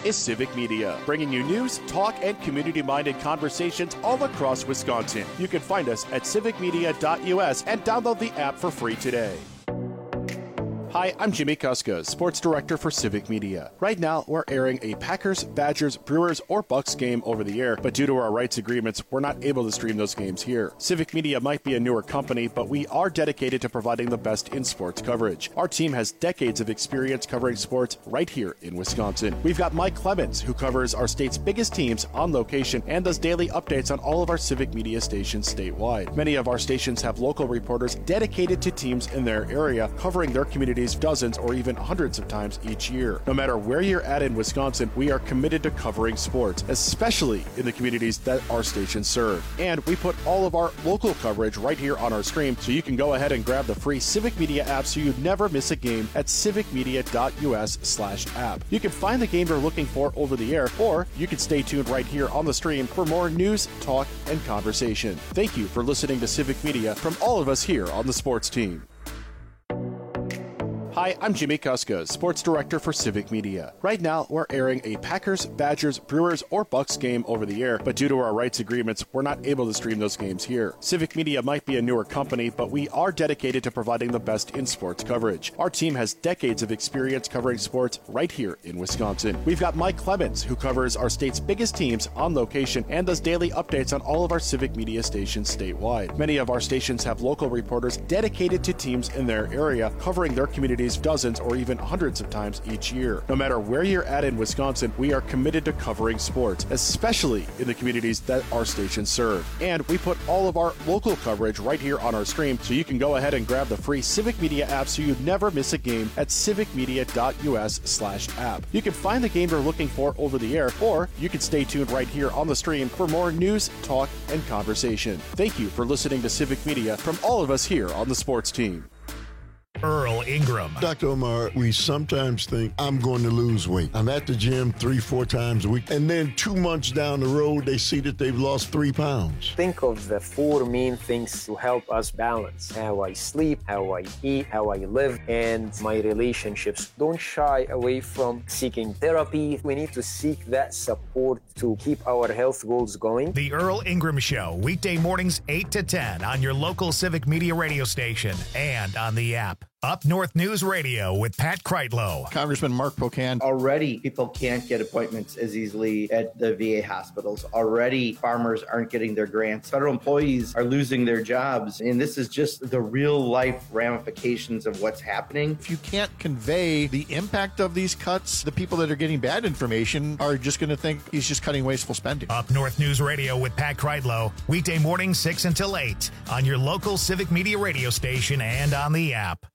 is Civic Media, bringing you news, talk, and community-minded conversations all across Wisconsin. You can find us at civicmedia.us and download the app for free today. Hi, I'm Jimmy Kuska, Sports Director for Civic Media. Right now, we're airing a Packers, Badgers, Brewers, or Bucks game over the air, but due to our rights agreements, we're not able to stream those games here. Civic Media might be a newer company, but we are dedicated to providing the best in sports coverage. Our team has decades of experience covering sports right here in Wisconsin. We've got Mike Clemens, who covers our state's biggest teams on location and does daily updates on all of our Civic Media stations statewide. Many of our stations have local reporters dedicated to teams in their area, covering their communities dozens or even hundreds of times each year. No matter where you're at in Wisconsin, we are committed to covering sports, especially in the communities that our stations serve. And we put all of our local coverage right here on our stream, so you can go ahead and grab the free Civic Media app so you never miss a game at civicmedia.us/app. You can find the game you're looking for over the air, or you can stay tuned right here on the stream for more news, talk, and conversation. Thank you for listening to Civic Media from all of us here on the sports team. Hi, I'm Jimmy Kuska, Sports Director for Civic Media. Right now, we're airing a Packers, Badgers, Brewers, or Bucks game over the air, but due to our rights agreements, we're not able to stream those games here. Civic Media might be a newer company, but we are dedicated to providing the best in sports coverage. Our team has decades of experience covering sports right here in Wisconsin. We've got Mike Clemens, who covers our state's biggest teams on location and does daily updates on all of our Civic Media stations statewide. Many of our stations have local reporters dedicated to teams in their area, covering their communities dozens or even hundreds of times each year. No matter where you're at in Wisconsin, we are committed to covering sports, especially in the communities that our stations serve. And we put all of our local coverage right here on our stream, so you can go ahead and grab the free Civic Media app so you never miss a game at civicmedia.us/app. You can find the game you're looking for over the air, or you can stay tuned right here on the stream for more news, talk, and conversation. Thank you for listening to Civic Media from all of us here on the sports team. Earl Ingram. Dr. Omar, we sometimes think I'm going to lose weight. I'm at the gym 3-4 times a week, and then 2 months down the road, they see that they've lost 3 pounds. Think of the 4 main things to help us balance: how I sleep, how I eat, how I live, and my relationships. Don't shy away from seeking therapy. We need to seek that support to keep our health goals going. The Earl Ingram Show, weekday mornings 8 to 10 on your local Civic Media radio station and on the app. Up North News Radio with Pat Kreitlow. Congressman Mark Pocan. Already, people can't get appointments as easily at the VA hospitals. Already, farmers aren't getting their grants. Federal employees are losing their jobs. And this is just the real-life ramifications of what's happening. If you can't convey the impact of these cuts, the people that are getting bad information are just going to think he's just cutting wasteful spending. Up North News Radio with Pat Kreitlow. Weekday mornings 6 until 8 on your local Civic Media radio station and on the app.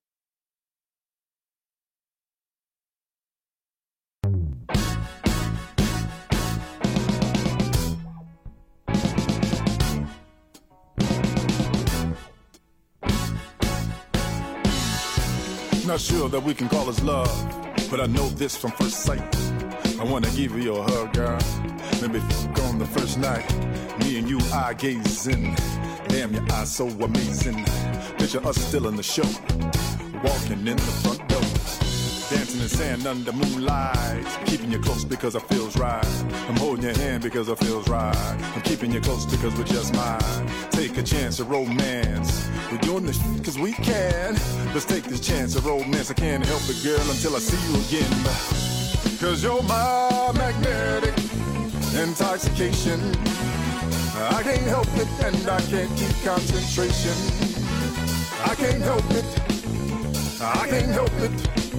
Not sure that we can call this love, but I know this from first sight. I wanna give you a hug, girl. Maybe on the first night, me and you eye gazing. Damn, your eyes so amazing. Picture us still in the show, walking in the front door, dancing in sand under moonlight. Keeping you close because it feels right. I'm holding your hand because it feels right. I'm keeping you close because we're just mine. Take a chance of romance. We're doing this because we can. Let's take this chance of romance. I can't help it, girl, until I see you again. Cause you're my magnetic intoxication. I can't help it and I can't keep concentration. I can't help it. I can't help it.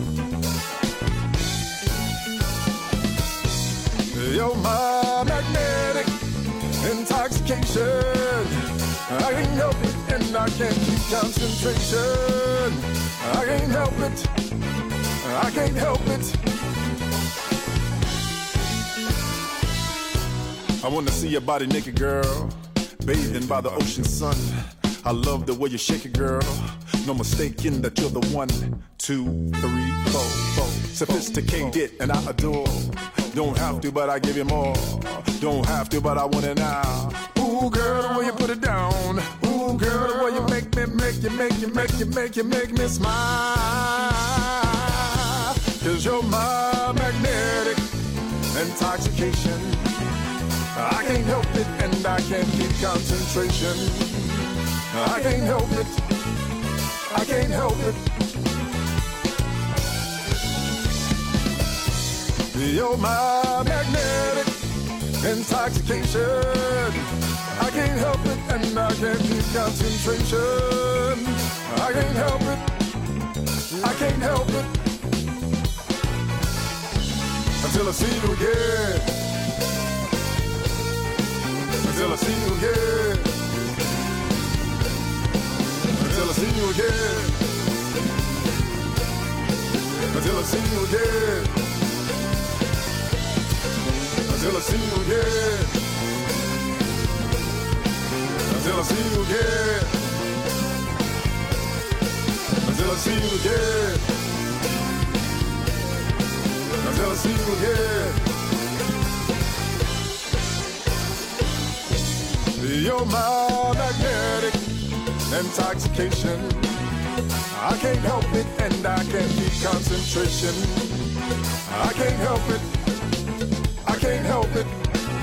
You're my magnetic intoxication. I can't help it and I can't keep concentration. I can't help it. I can't help it. I wanna see your body naked, girl, bathing by the ocean sun. I love the way you shake it, girl. No mistaking that you're the 1, 2, 3, 4. Sophisticated and I adore. Don't have to, but I give you more. Don't have to, but I want it now. Ooh, girl, the way you put it down. Ooh, girl, the way you make me smile. Cause you're my magnetic intoxication. I can't help it and I can't keep concentration. I can't help it, I can't help it. You're my magnetic intoxication. I can't help it and I can't keep concentration. I can't help it, I can't help it. Until I see you again. Until I see you again. Until I see you again. Until I see you again. Until I see you again. Until I see you again. Until I see you again. Until I see you again. You're my magnetic intoxication. I can't help it and I can't keep concentration. I can't help it, I can't help it.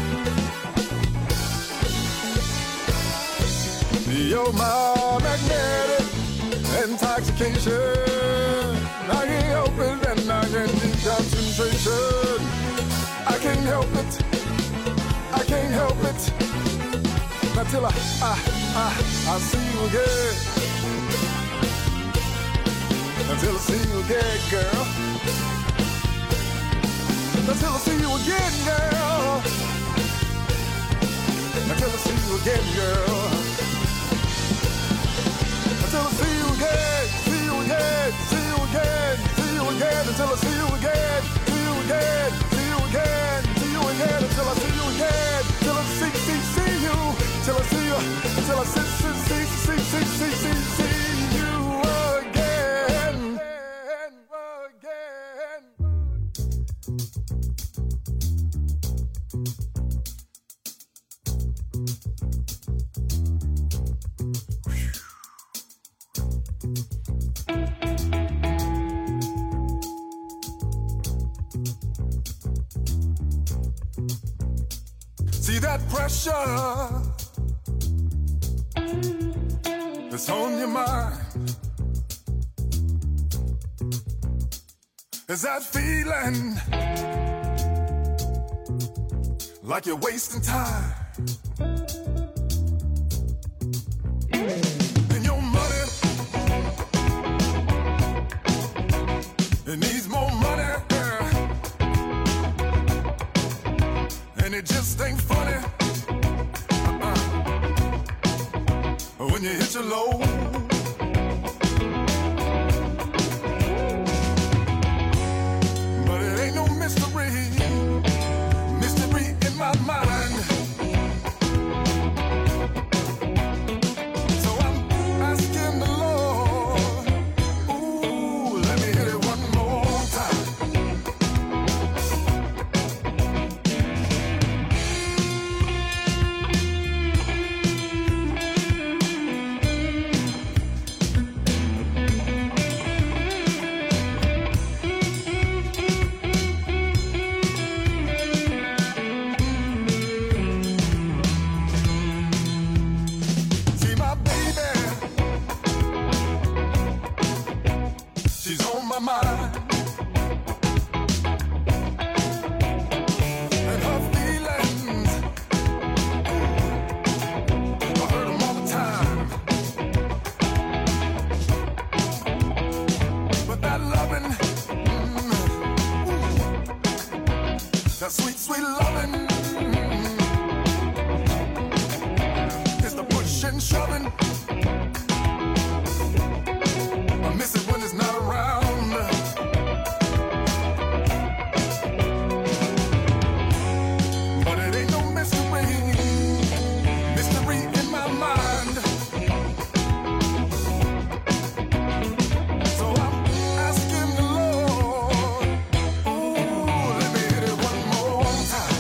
You're my magnetic intoxication. I can't help it and I can't keep concentration. I can't help it, I can't help it. Until I see you again. Until I see you again, girl. Until I see you again, girl. Until I see you again, girl. Until I see you again, see you again, see you again, see you again. Until I see you again, see you again, see you again, see you again. Until I see you again, till I see you. Till I see you, till I see you again. See that pressure that's on your mind? Is that feeling like you're wasting time? And your money, it needs more money, and it just ain't funny when you hit your low. But it ain't no mystery in my mind. So I'm asking the Lord, ooh, let me hit it one more time. That sweet, sweet loving is the push and shoving. I miss it when it's not around. But it ain't no mystery in my mind. So I'm asking the Lord, ooh, let me hit it one more time.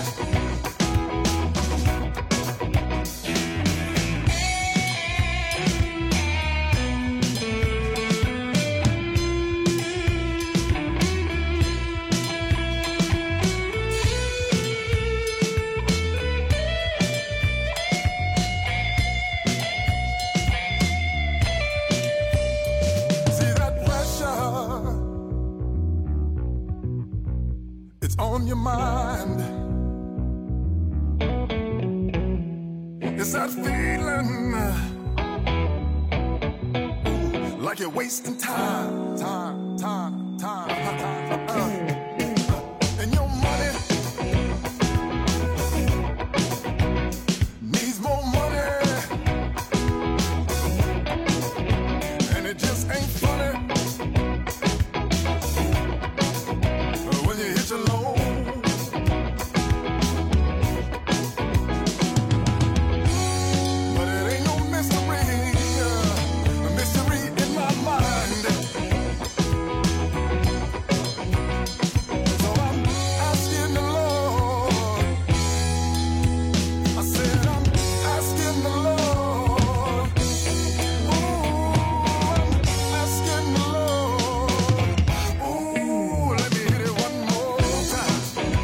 mind. It's that feeling like you're wasting time. And your money needs more money, and it just ain't funny when you hit your low. But it ain't no mystery in my mind. So I'm asking the Lord. I said I'm asking the Lord. Ooh, I'm asking the Lord. Ooh, let me hit it one more time.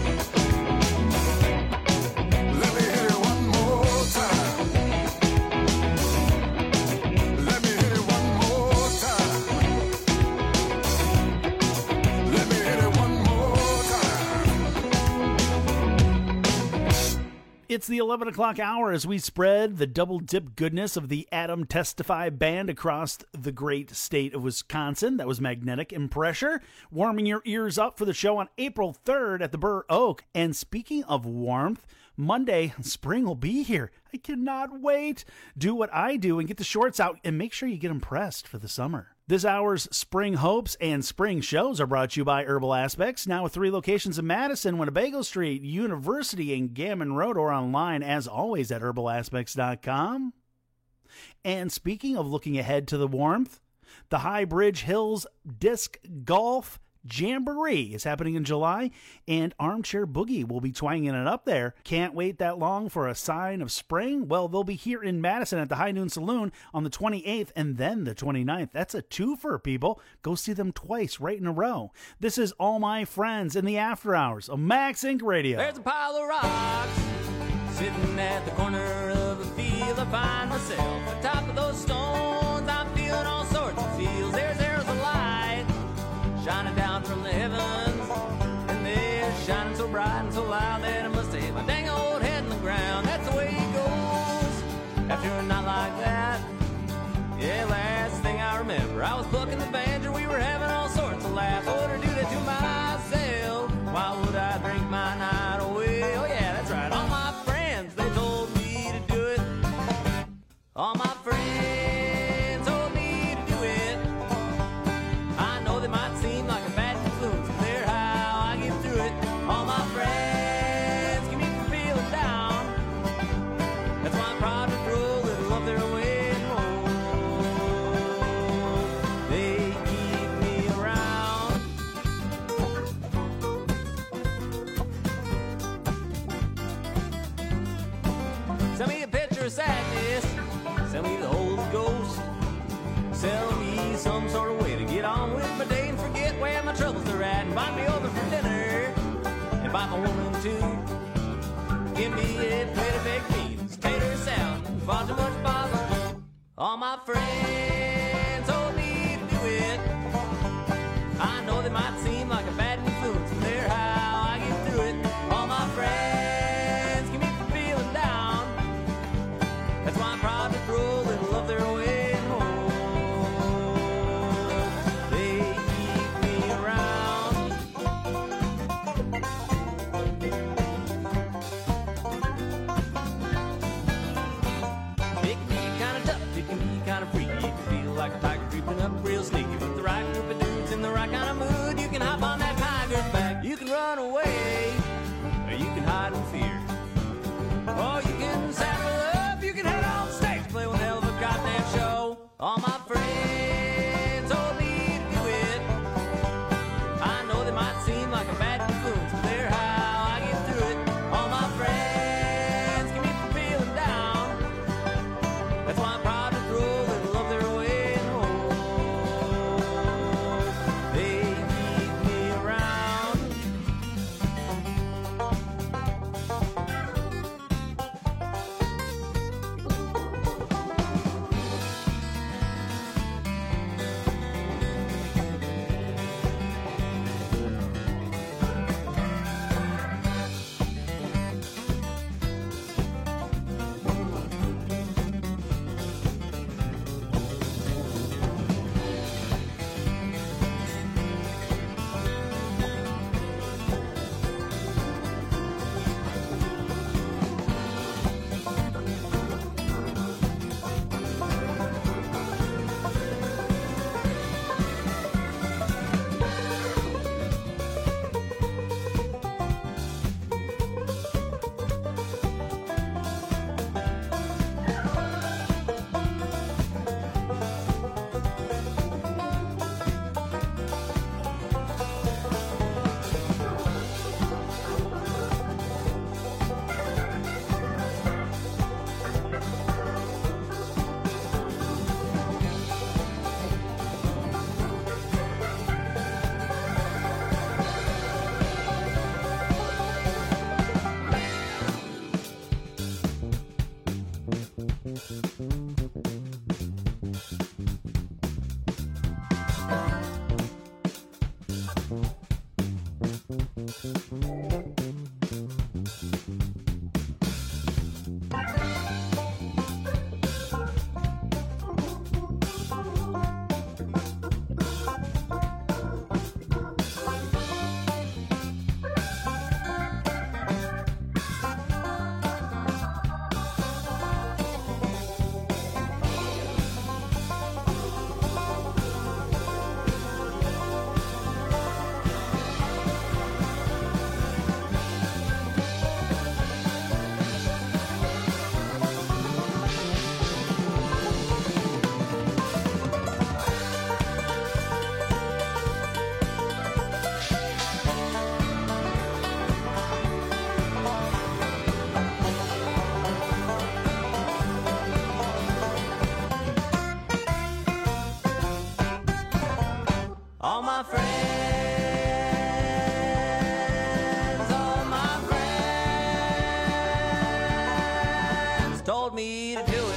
Let me hit it one more time. Let me hit it one more time. Let me hit it one more time. It's the 11 o'clock hour as we spread the double dip goodness of the Adam Testify Band across the great state of Wisconsin. That was Magnetic Impressure, warming your ears up for the show on April 3rd at the Burr Oak. And speaking of warmth, Monday, spring will be here. I cannot wait. Do what I do and get the shorts out and make sure you get impressed for the summer. This hour's Spring Hopes and Spring Shows are brought to you by Herbal Aspects, now with 3 locations in Madison, Winnebago Street, University, and Gammon Road, or online, as always, at herbalaspects.com. And speaking of looking ahead to the warmth, the High Bridge Hills Disc Golf Jamboree is happening in July, and Armchair Boogie will be twanging it up there. Can't wait that long for a sign of spring? Well, they'll be here in Madison at the High Noon Saloon on the 28th and then the 29th. That's a twofer, people. Go see them twice right in a row. This is All My Friends in the After Hours of Max Inc. Radio. There's a pile of rocks sitting at the corner of a field. I find myself on top of those stones. I'm feeling all sorts of feels. There's a light shining down from the heavens, and they're shining so bright and so loud that I must have hit my dang old head in the ground. That's the way it goes after a night like that. Yeah, last thing I remember, I was plucking the banjo. We were having all sorts of laughs. I wouldn't do that to myself. Why would I drink my night away? Oh yeah, that's right. All my friends, they told me to do it. All my friends told me to do it. I know they might seem like a bad influence, but they're how I get through it. All my friends keep me from feeling down. That's why I'm proud to throw a little of their way home. They keep me around. Send me a picture of sadness. Send me the Holy Ghost. Sell me some sort of way to get on with my day and forget where my troubles are at. Invite me over for dinner. Invite my woman too. Give me a plate of baked beans, tater salad, and far too much bother. All my friends told me to do it. I know they might seem like a bad influence, but they're how I get through it. All my friends keep me from feeling down. That's why I'm proud to throw a little of their way home. They keep me around. told me to do it.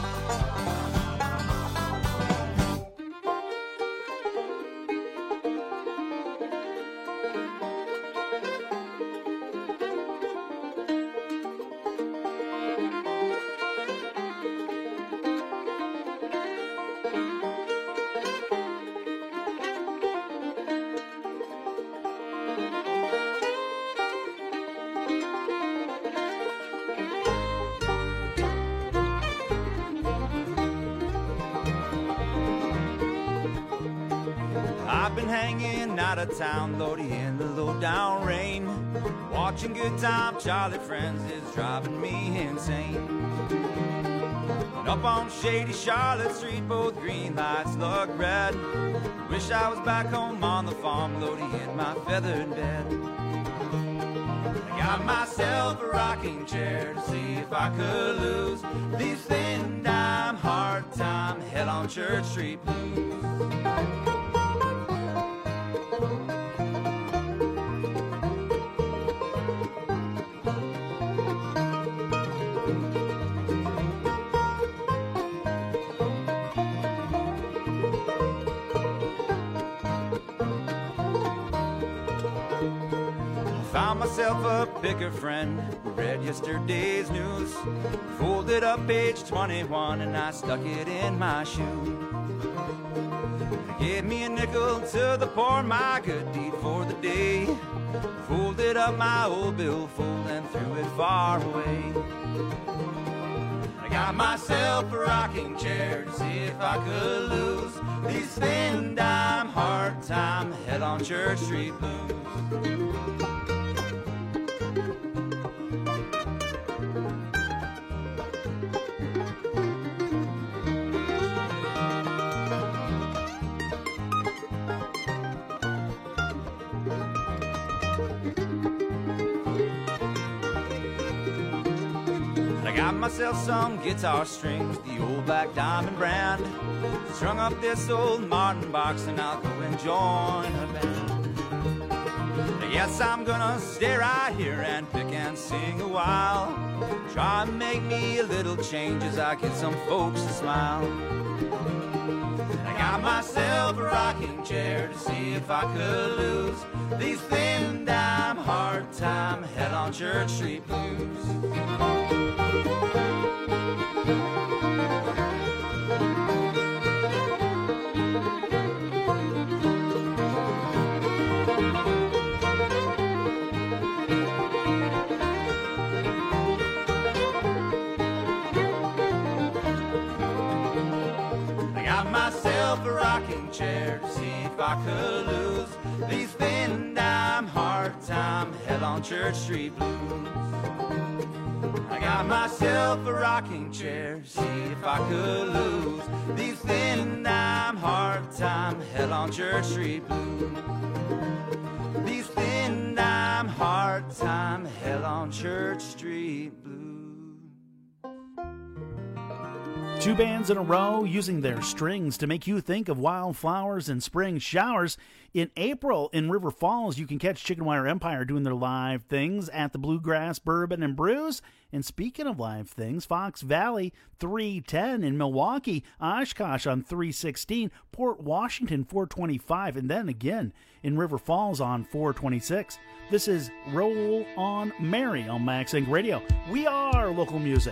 I've been hanging out of town, Lordy, in the low down rain. Watching Good Time Charlie Friends is driving me insane. And up on shady Charlotte Street, both green lights look red. Wish I was back home on the farm, Lordy, in my feathered bed. I got myself a rocking chair to see if I could lose these thin dime, hard time, hell on Church Street blues. Found myself a picker friend who read yesterday's news. Folded up page 21 and I stuck it in my shoe. Gave me a nickel to the poor, my good deed for the day. Folded up my old billfold and threw it far away. I got myself a rocking chair to see if I could lose these thin dime, hard time, hell on Church Street blues. Got myself some guitar strings, the old Black Diamond brand. Strung up this old Martin box and I'll go and join a band. Yes, I'm gonna stay right here and pick and sing a while. Try and make me a little change as I get some folks to smile. I got myself a rocking chair to see if I could lose these thin dime, hard time, hell on Church Street blues. A rocking chair to see if I could lose these thin dime, hard time, hell on Church Street blues. I got myself a rocking chair to see if I could lose these thin dime, hard time, hell on Church Street blues. These thin dime, hard time, hell on Church Street blues. Two bands in a row using their strings to make you think of wildflowers and spring showers. In April in River Falls, you can catch Chicken Wire Empire doing their live things at the Bluegrass Bourbon and Brews. And speaking of live things, Fox Valley 310 in Milwaukee, Oshkosh on 316, Port Washington 425, and then again in River Falls on 426. This is Roll On Mary on Max Inc. Radio. We are local music.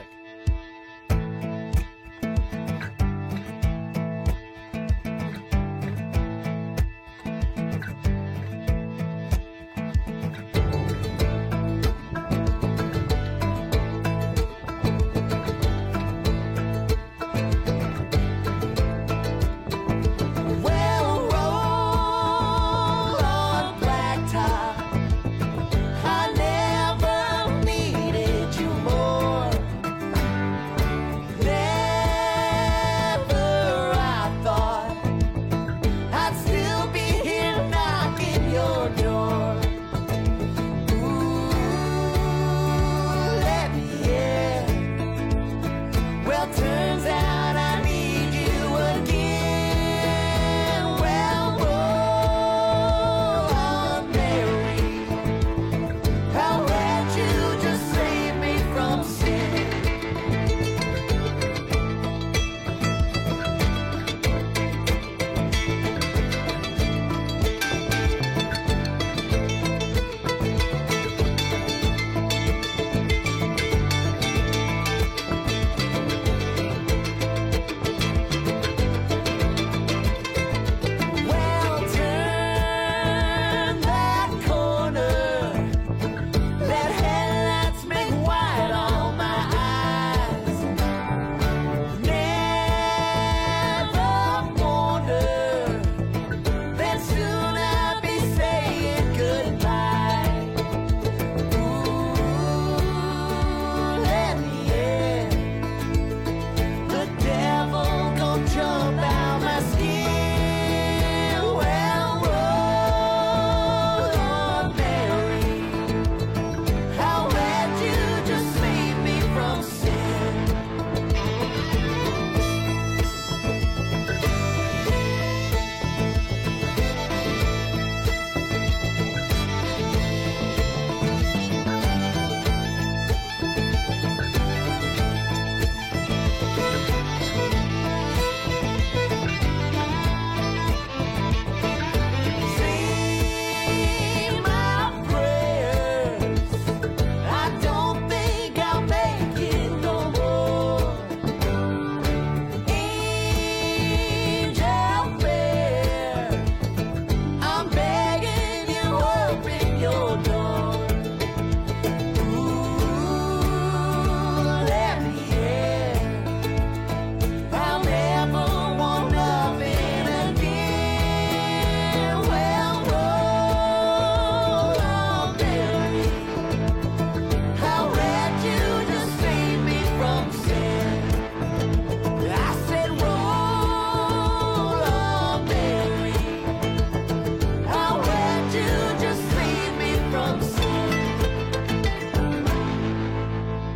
I never needed you more.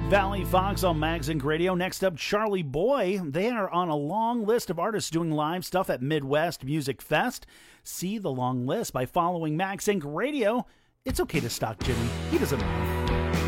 Valley Fox on Magzink Radio. Next up, Charlie Boy. They are on a long list of artists doing live stuff at Midwest Music Fest. See the long list by following Magzink Radio. It's okay to stalk Jimmy. He doesn't know.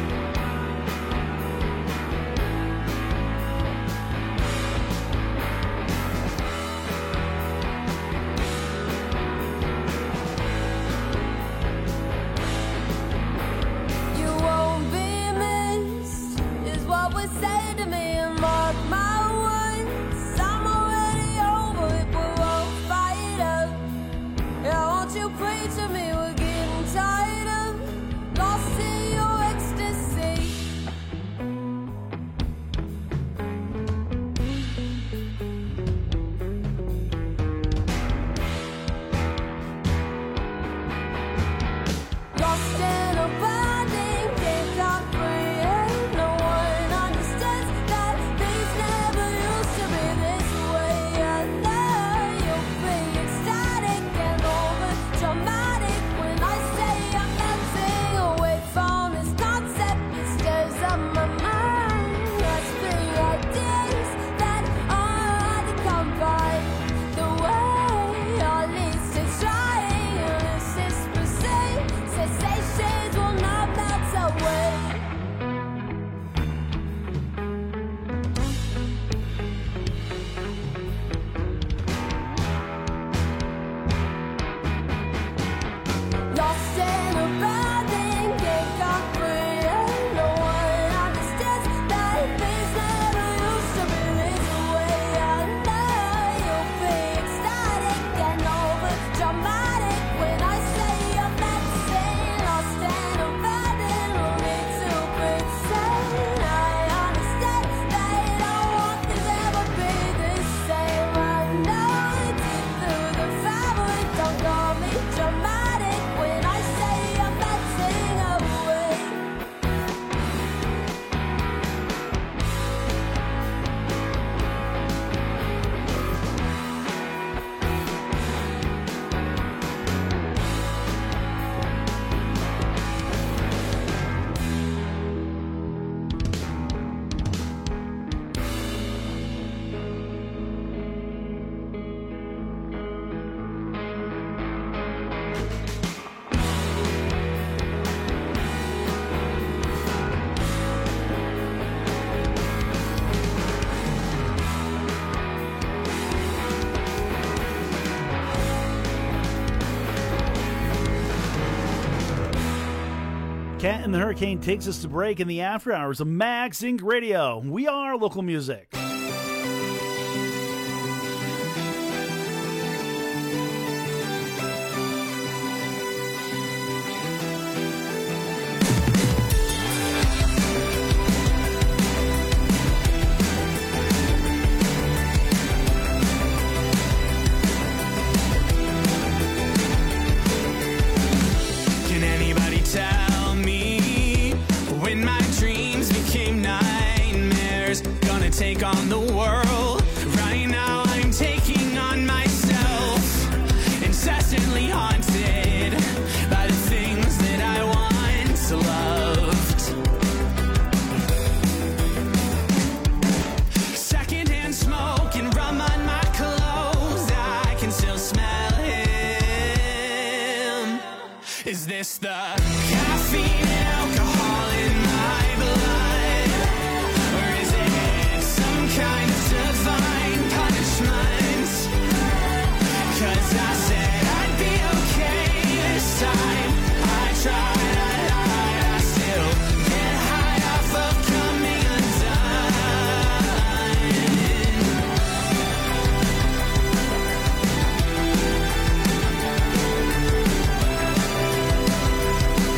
Cat and the Hurricane takes us to break in the after hours of Magzink Radio. We are local music. Take on the world. Right now I'm taking on myself, incessantly haunted by the things that I once loved. Secondhand smoke and rum on my clothes, I can still smell him. Is this the caffeine and alcohol in my blood? Kind of divine punishment, 'cause I said I'd be okay this time. I tried, I lied, I still get high off of coming undone.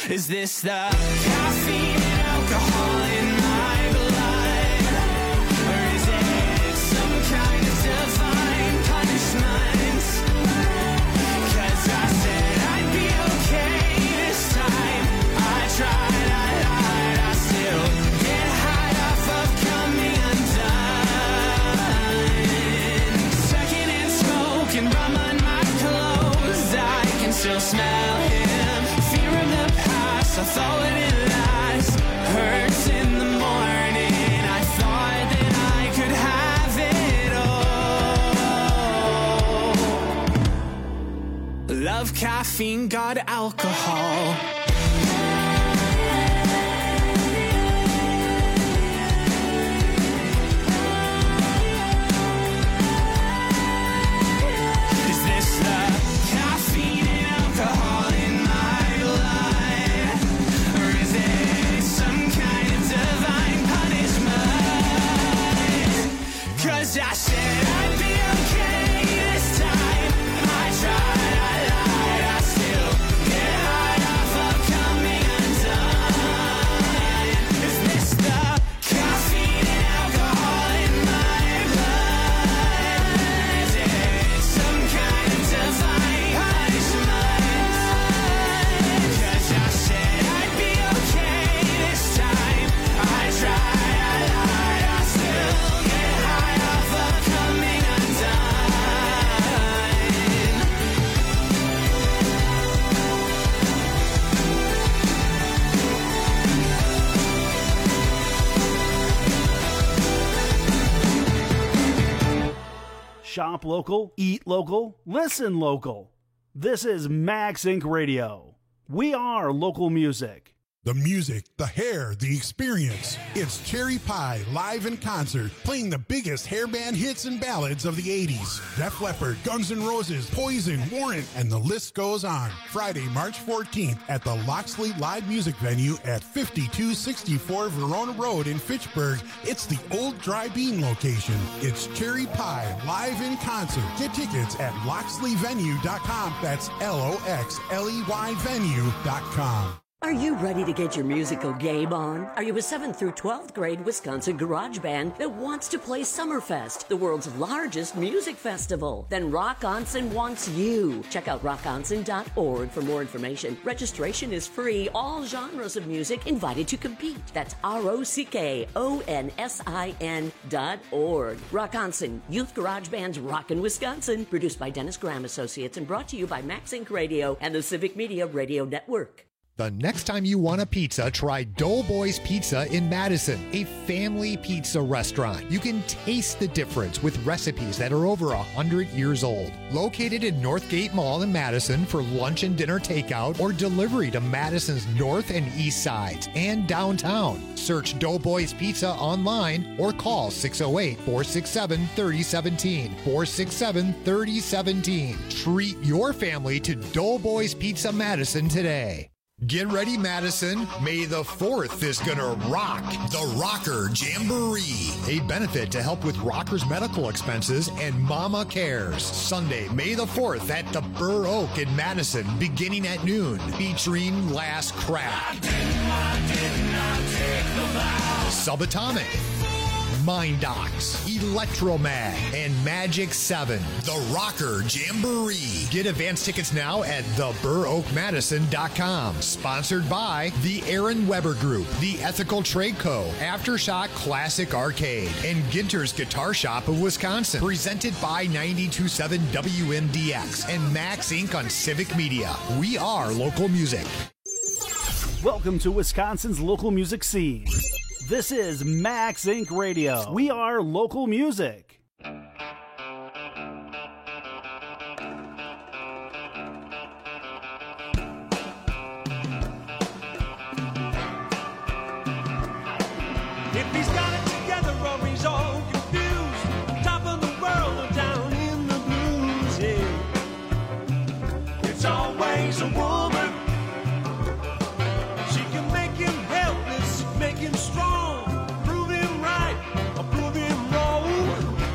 Is this the caffeine and alcohol in my blood? Or is it some kind of divine punishment? 'Cause I said I'd be okay this time. I tried, I lied, I still get high off of coming undone. Second-hand smoke and rum on my clothes, I can still smell him. Fear of the past, I thought wouldn't last. Hurts in the morning, I thought that I could have it all. Love caffeine, got alcohol. Is this the caffeine and alcohol in my blood? Or is it some kind of divine punishment? 'Cause I said I'd be okay this time. I tried, I lied, I still get high off of coming undone. Is this the caffeine and alcohol in my blood? Is it some kind of divine punishment? 'Cause I said I'd be okay this time. I tried, I lied, I still get high off of coming undone. Shop local, eat local, listen local. This is Max Inc. Radio. We are local music. The music, the hair, the experience. It's Cherry Pie live in concert, playing the biggest hair band hits and ballads of the 80s. Def Leppard, Guns N' Roses, Poison, Warrant, and the list goes on. Friday, March 14th at the Loxley Live Music Venue at 5264 Verona Road in Fitchburg. It's the old Dry Bean location. It's Cherry Pie live in concert. Get tickets at loxleyvenue.com. That's LOXLEY venue.com. Are you ready to get your musical game on? Are you a 7th through 12th grade Wisconsin garage band that wants to play Summerfest, the world's largest music festival? Then Rock Onsen wants you. Check out rockonsen.org for more information. Registration is free. All genres of music invited to compete. That's ROCKONSIN.org. Rock Onsen, Youth Garage Band's Rockin' Wisconsin. Produced by Dennis Graham Associates and brought to you by Max Inc. Radio and the Civic Media Radio Network. The next time you want a pizza, try Doughboys Pizza in Madison, a family pizza restaurant. You can taste the difference with recipes that are over 100 years old. Located in Northgate Mall in Madison for lunch and dinner takeout or delivery to Madison's north and east sides and downtown. Search Doughboys Pizza online or call 608-467-3017. 467-3017. Treat your family to Doughboys Pizza Madison today. Get ready, Madison. May the 4th is gonna rock the Rocker Jamboree, a benefit to help with rockers' medical expenses and Mama Cares. Sunday, May the 4th at the Burr Oak in Madison, beginning at noon, featuring Last Crack, Subatomic, Mind Docs, Electromag, and Magic 7. The Rocker Jamboree. Get advance tickets now at theburoakmadison.com. Sponsored by the Aaron Weber Group, the Ethical Trade Co., Aftershock Classic Arcade, and Ginter's Guitar Shop of Wisconsin. Presented by 92.7 WMDX and Max Inc. on Civic Media. We are local music. Welcome to Wisconsin's local music scene. This is Max Inc. Radio. We are local music. If he's got it together or he's all confused, top of the world or down in the blues, yeah. It's always a woman. She can make him helpless, make him strong, prove him right or prove him wrong.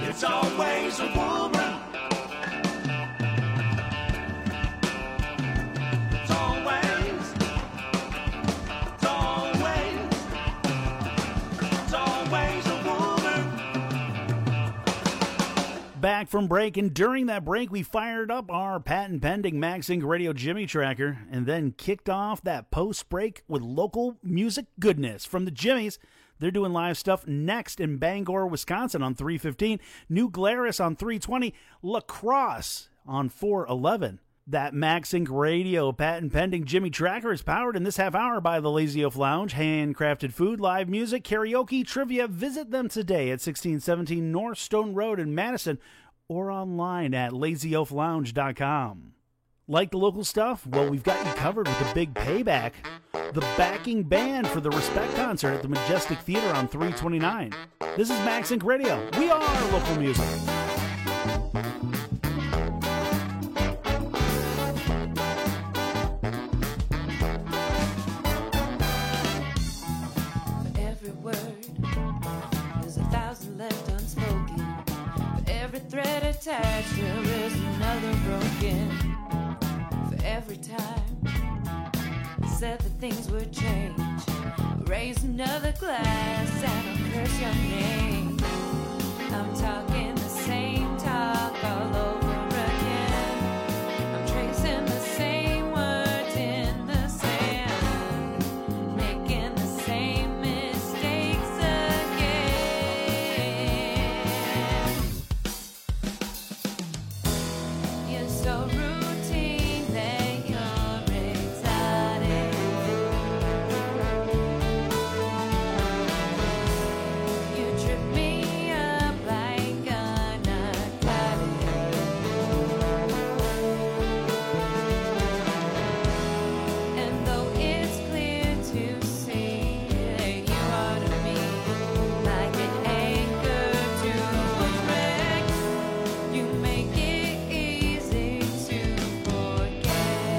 It's always a woman. Back from break, and during that break, we fired up our patent-pending MagSync Radio Jimmy Tracker and then kicked off that post-break with local music goodness from the Jimmys. They're doing live stuff next in Bangor, Wisconsin on 315, New Glarus on 320, La Crosse on 411. That MagSync Radio patent-pending Jimmy Tracker is powered in this half hour by the Lazy Oaf Lounge, handcrafted food, live music, karaoke, trivia. Visit them today at 1617 North Stone Road in Madison or online at lazyoaflounge.com. Like the local stuff? Well, we've got you covered with a big payback. The backing band for the Respect concert at the Majestic Theater on 329. This is MagSync Radio. We are local music. Thread attached, there is another broken. For every time I said that things would change, raise another glass and I'll curse your name. I'm talking the same talk all over again. I'm tracing the same words in the sand, making the same mistakes again. You're so routine that you're exotic. You trip me up like a narcotic. And though it's clear to see that you are to me like an anchor to a wreck, you make it easy to forget.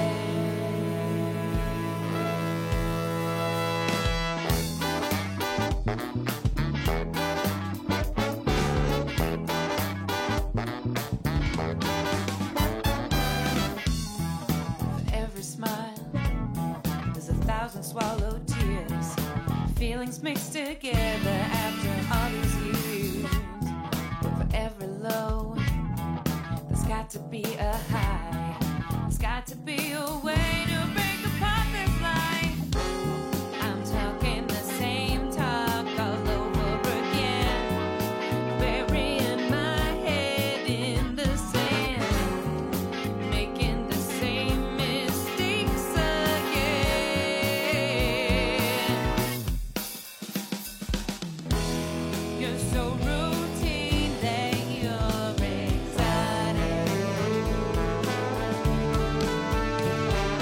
For every smile, there's 1,000 swallowed tears. Feelings mixed together after all these years. For every low, there's got to be a high. There's got to be a way to break apart this lie. I'm talking the same talk all over again, burying my head in the sand, making the same mistakes again. You're so routine that you're exotic.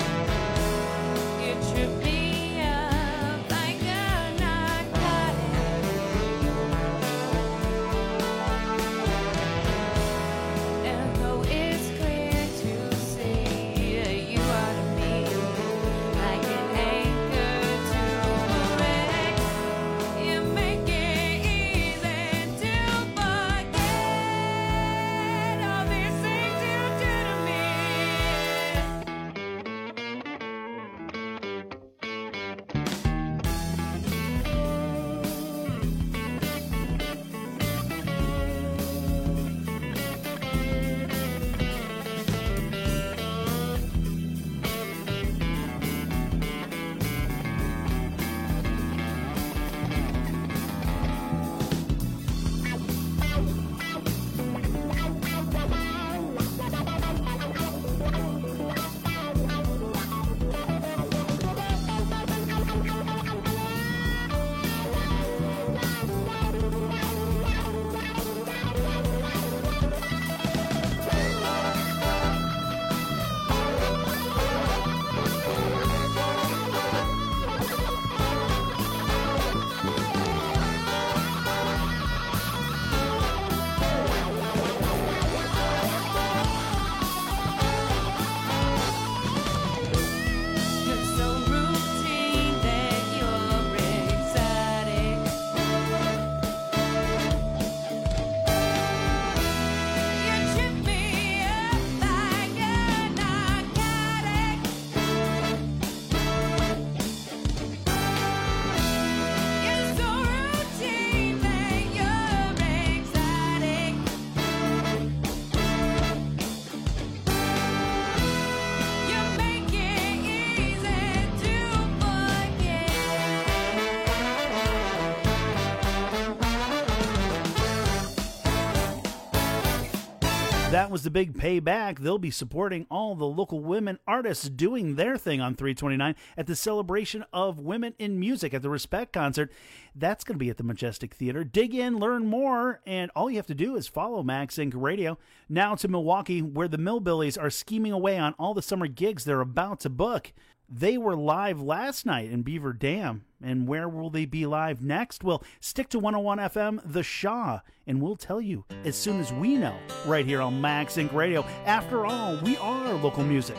That was the big payback. They'll be supporting all the local women artists doing their thing on 3/29 at the celebration of women in music at the Respect concert. That's going to be at the Majestic Theater. Dig in, learn more, and all you have to do is follow Max Inc. Radio. Now to Milwaukee, where the Millbillies are scheming away on all the summer gigs they're about to book. They were live last night in Beaver Dam. And where will they be live next? Well, stick to 101 FM, The Shaw, and we'll tell you as soon as we know, right here on Max Inc. Radio. After all, we are local music.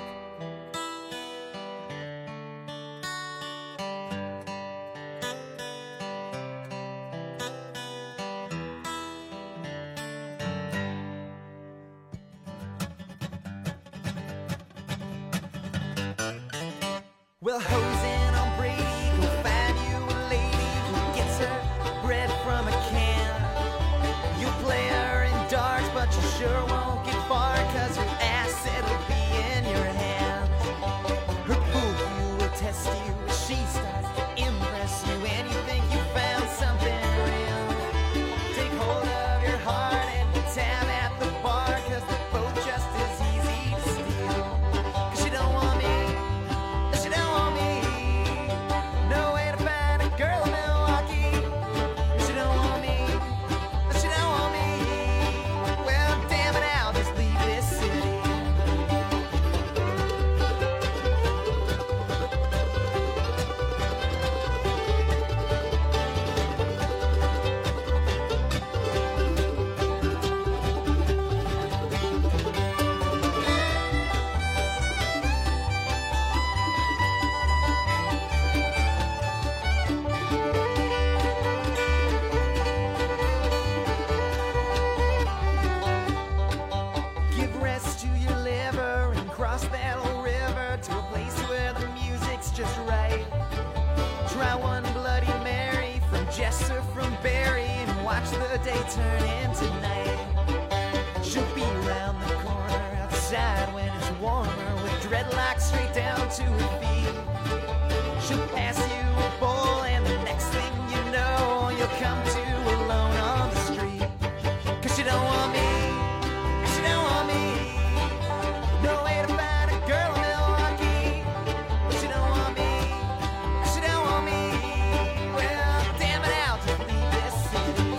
Well, hosing on Brady, go find you a lady who gets her bread from a can. You'll play her in darts, but you sure won't get far, cause her asset will be in your hand. Her booty will test you if she starts to impress you, and you think you found something real. Take hold of your heart and tab at the bar, cause they're both just as easy to steal. Cause you don't want me. No way to find a girl in Milwaukee. She don't want me. She don't want me. Well, damn it, I'll just leave this city. Give rest to your liver and cross that old river to a place where the music's just right. Try one Bloody Mary from Jess or from Barry and watch the day turn into night. She'll be around the corner outside when it's warmer with dreadlocks straight down to her feet. She'll pass you a bowl and the next thing you know you'll come to alone on the street. Cause you don't want me. She don't want me. No way to find a girl in Milwaukee. She don't want me. She don't want me. Well, damn it, I'll just leave this city.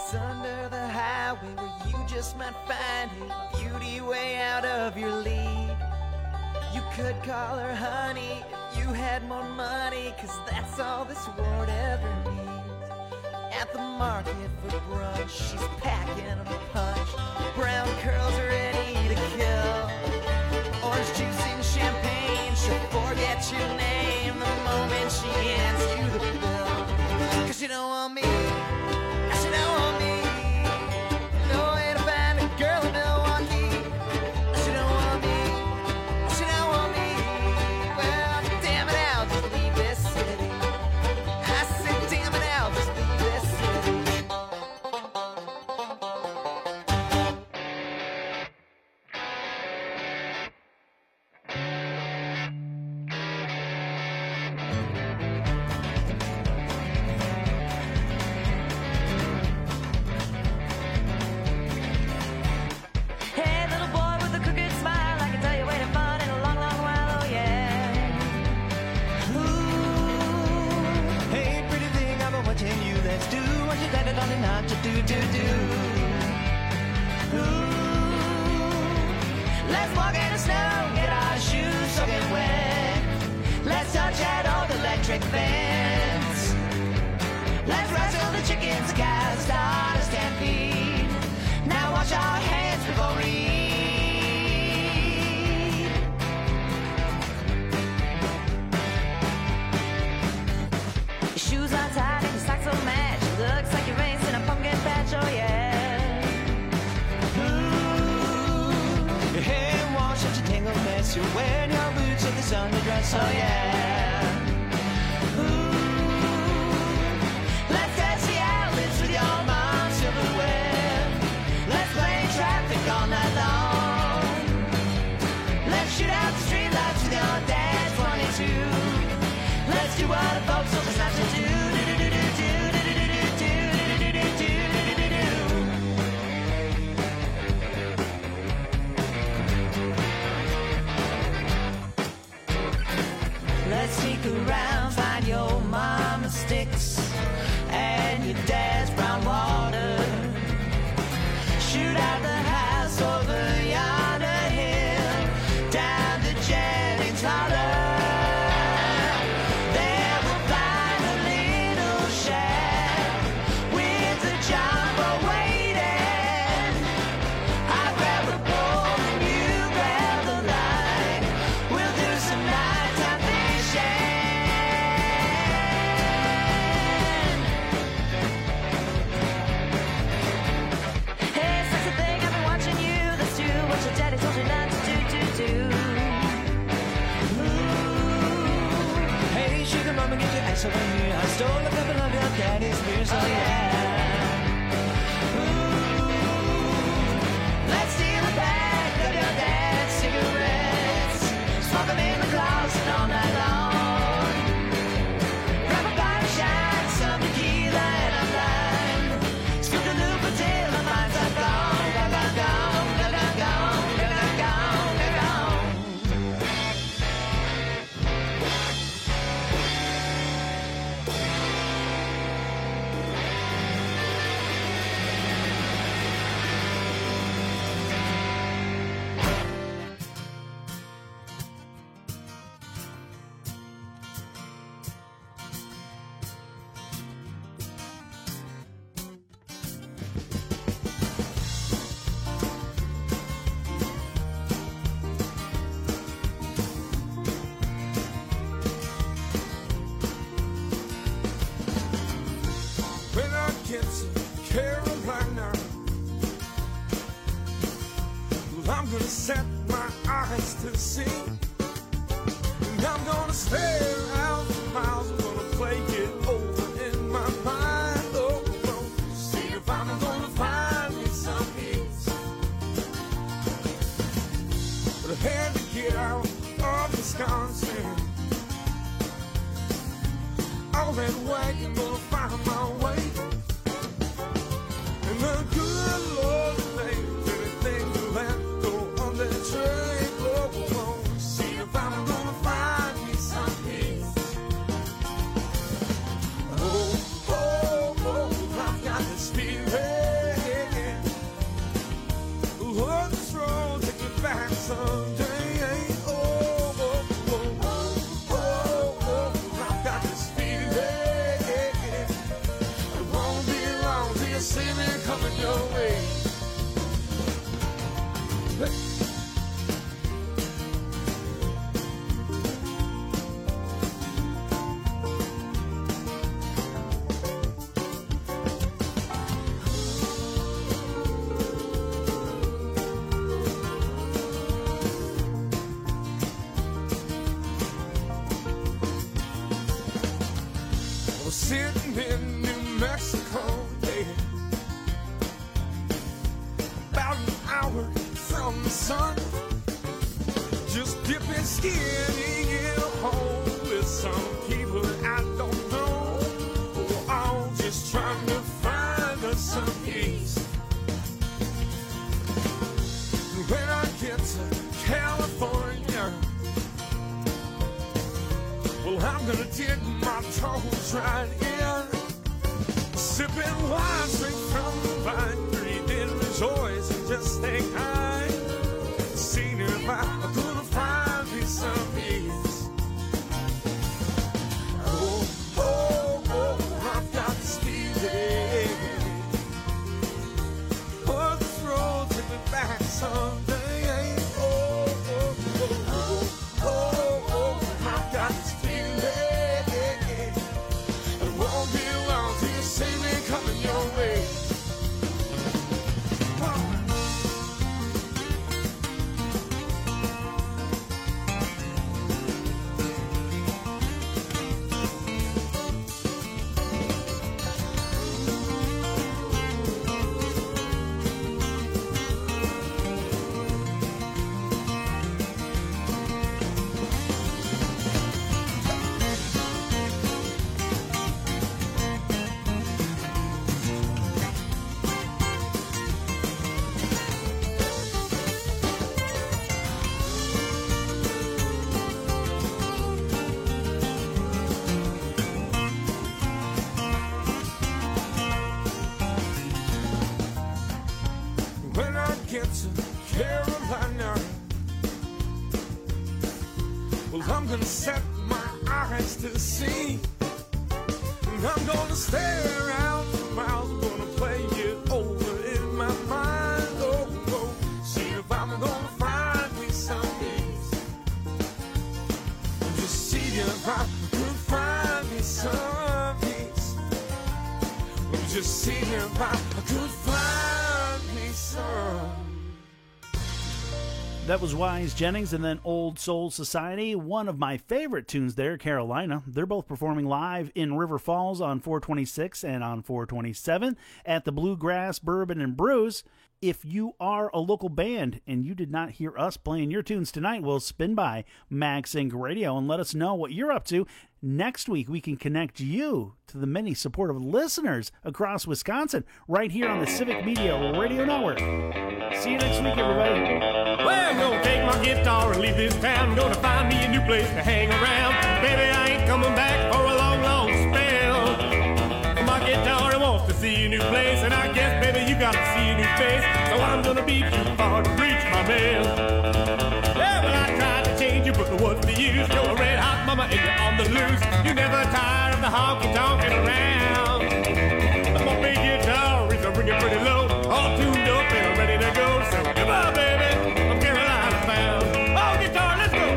place under the highway where you just might find a beauty way out of your league. You could call her honey if you had more money, 'cause that's all this world ever needs. At the market for brunch, she's packing a punch. Brown curls ready to kill. Orange juice and champagne, she'll forget your name the moment she hands you the bill. 'Cause she don't want me, she don't want me. No way to find a girl in Milwaukee. She don't want me, she don't want me. Well, damn it, I'll just leave this city. I said, damn it, I'll just leave this city. Hey, little boy with a crooked smile, I can tell you waiting fun in a long, long while, oh yeah. Ooh, hey, pretty thing, I've been watching you. Let's do what you daddy told me not to do. Ooh, let's walk in the snow, get our shoes soaking wet. Let's touch that old electric fence. Let's wrestle the chickens, cows, start a stampede. Now wash our hands before we eat. Your shoes are tied and your socks don't match. Looks like you're racing a pumpkin patch, oh yeah. Ooh, your hair washed such a tangled mess. You're wearing your boots with this underdress, oh yeah. Ooh, let's test the outlets with your mom's silverware. Let's play traffic all night long. Let's shoot out the streetlights with your dad's 22. Let's do what the folks told us not to do. Let's sneak around, find your mama's sticks and your dad's brown water. Shoot out the house over yonder hill, down to Jennings Holler. There we'll find a little shack with a jumbo waiting. I grab the pole and you grab the line. We'll do some nighttime fishing. Hey, sexy thing, I've been watching you. Let's do what your daddy told you not to do. Ooh. Hey, sugar mama, get your ice over here. I stole a couple of your daddy's beers, oh yeah. Ooh. Let's steal a pack of your dad's cigarettes. Smoke them in the closet all night long. Grab a bottle of shine, some tequila and a lime. Scoop the loop until my mind's all gone. Gone, gone, gone, gone, gone, gone, gone, gone, gone. When I get to Carolina, well, I'm gonna set my eyes to see, and I'm gonna stare out for miles. I'm gonna play it over in my mind. Oh, oh, see if I'm gonna find me some peace. But I had to get out of Wisconsin. All that wagon gonna find my way. And the good Lord knows anything that go on that train. Oh, oh, see if I'm gonna find me some peace. in New Mexico, yeah. About an hour from the sun, just dipping skinny in a hole with some people I don't know. Oh, I'm just trying to find us some peace. When I get to California, well, I'm gonna dig my toes right in, sipping wine straight from the vine, breathing rejoice and just stay high. Seeing if I could find me some peace. Oh, oh, oh, I've got this feeling. But this road took me back someday. Get to Carolina, well, I'm gonna set my eyes to see, and I'm gonna stare out for miles. I'm gonna play it over in my mind. Oh, oh, see if I'm gonna find me some peace. Just see if I could find me some peace. Just see if I could find me some. That was Wise Jennings and then Old Soul Society. One of my favorite tunes there, Carolina. They're both performing live in River Falls on 426 and on 427 at the Bluegrass Bourbon and Brews. If you are a local band and you did not hear us playing your tunes tonight, we'll spin by Max Inc. Radio and let us know what you're up to. Next week, we can connect you to the many supportive listeners across Wisconsin right here on the Civic Media Radio Network. See you next week, everybody. Well, I'm gonna take my guitar and leave this town. Gonna find me a new place to hang around. Baby, I ain't coming back for a long, long spell. My guitar wants to see a new place, and I guess, baby, you gotta see a new face. So I'm gonna be too far to reach my mail. Yeah, well, I tried to change you, but what's the use? You're a red hot mama and you're on the loose. You never tired of the honky-tonkin' around. My big guitar is ringing pretty low, all tuned up and ready to go. So come on, baby, I'm Carolina bound. Oh, guitar, let's go.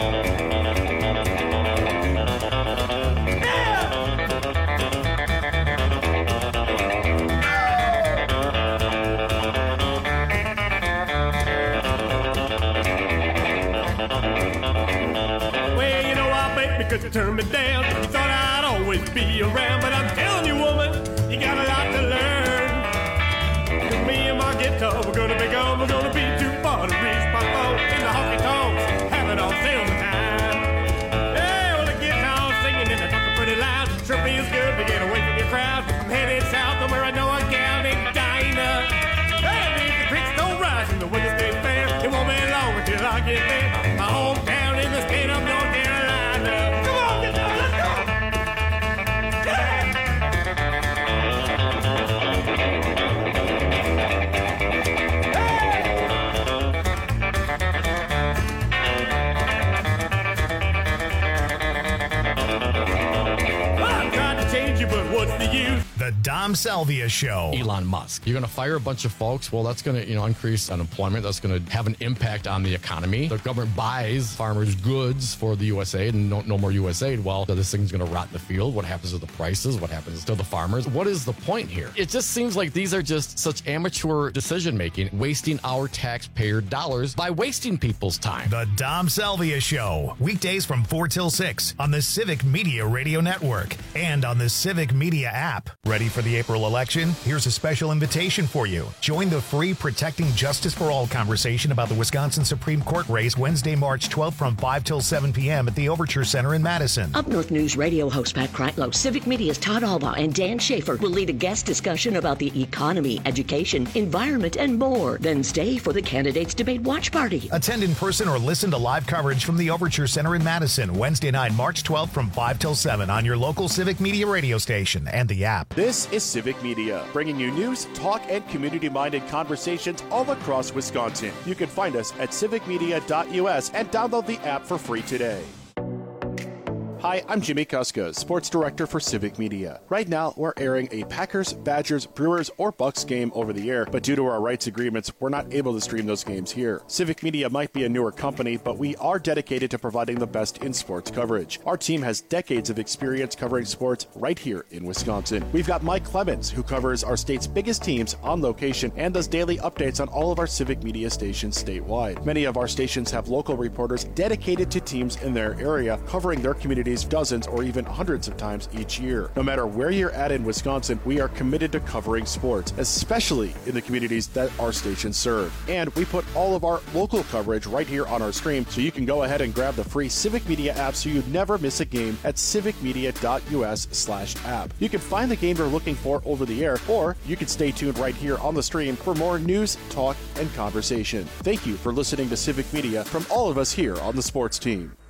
Well, you know I bet because you turned me down. You thought I'd always be around, but I'm telling you, woman, you got a lot to learn. And me and my guitar, we're gonna be gone. We're gonna be too far to reach my phone in the honky-tonks, having all sales time. Hey, well, the guitar singing and the talking pretty loud. Sure feels good to get away from your crowd. I'm headed south to where I know a gal named Dinah. Hey, if the creeks don't rise and the winter stays fair, it won't be long until I get there. My hometown in the state of North Carolina. Come on, guitar, let's go! The Dom Salvia Show. Elon Musk. You're going to fire a bunch of folks. Well, that's going to, increase unemployment. That's going to have an impact on the economy. The government buys farmers' goods for the USAID and no more USAID. Well, this thing's going to rot in the field. What happens to the prices? What happens to the farmers? What is the point here? It just seems like these are just such amateur decision-making, wasting our taxpayer dollars by wasting people's time. The Dom Salvia Show. Weekdays from 4 till 6 on the Civic Media Radio Network and on the Civic Media app. Ready for the April election? Here's a special invitation for you. Join the free Protecting Justice for All conversation about the Wisconsin Supreme Court race Wednesday, March 12th from 5 till 7 p.m. at the Overture Center in Madison. Up North News radio host Pat Kreitlow, Civic Media's Todd Alba, and Dan Schaefer will lead a guest discussion about the economy, education, environment, and more. Then stay for the Candidates Debate Watch Party. Attend in person or listen to live coverage from the Overture Center in Madison, Wednesday night, March 12th from 5 till 7 on your local Civic Media radio station and the app. This is Civic Media, bringing you news, talk, and community-minded conversations all across Wisconsin. You can find us at civicmedia.us and download the app for free today. Hi, I'm Jimmy Kuska, Sports Director for Civic Media. Right now, we're airing a Packers, Badgers, Brewers, or Bucks game over the air, but due to our rights agreements, we're not able to stream those games here. Civic Media might be a newer company, but we are dedicated to providing the best in sports coverage. Our team has decades of experience covering sports right here in Wisconsin. We've got Mike Clemens, who covers our state's biggest teams on location and does daily updates on all of our Civic Media stations statewide. Many of our stations have local reporters dedicated to teams in their area, covering their communities dozens or even hundreds of times each year. No matter where you're at in Wisconsin, we are committed to covering sports, especially in the communities that our stations serve. And we put all of our local coverage right here on our stream, so you can go ahead and grab the free Civic Media app so you never miss a game at civicmedia.us/app. You can find the game you're looking for over the air, or you can stay tuned right here on the stream for more news, talk, and conversation. Thank you for listening to Civic Media from all of us here on the sports team.